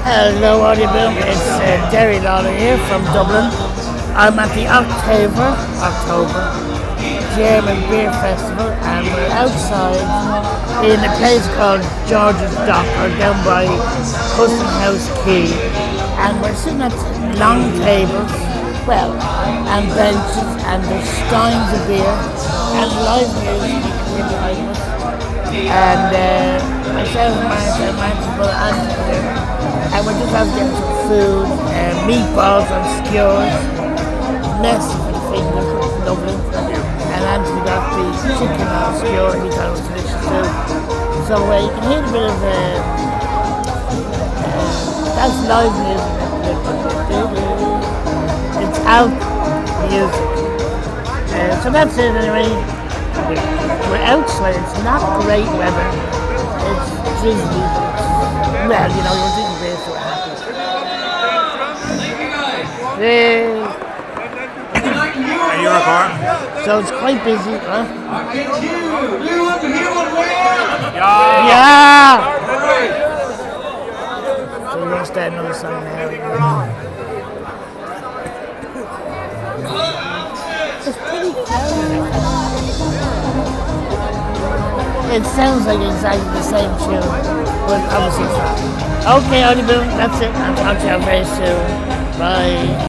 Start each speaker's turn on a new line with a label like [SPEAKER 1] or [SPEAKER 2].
[SPEAKER 1] Hello, Audible. It's Derry Lawler here from Dublin. I'm at the October German Beer Festival, and we're outside in a place called George's Dock, or down by Custom House Quay. And we're sitting at long tables, and benches, and there's steins of beer, and live music behind us. And myself, Martin, and we're just out getting some food, meatballs and skewers, messy for the fingers, lovely. And Anthony got the chicken on skewer, he thought it was delicious too. So you can hear a bit of, that's live music. It's out music. So that's it anyway. We're outside, it's not great weather. It's drizzly. Well, you're drinking beer, so we're happy.
[SPEAKER 2] Are you recording?
[SPEAKER 1] So it's quite busy, huh?
[SPEAKER 2] Yeah!
[SPEAKER 1] So we're going to start another song now. It's pretty crazy. It sounds like exactly the same tune, but obviously it's not. Okay, Audible, that's it. I'll talk to you very soon. Bye.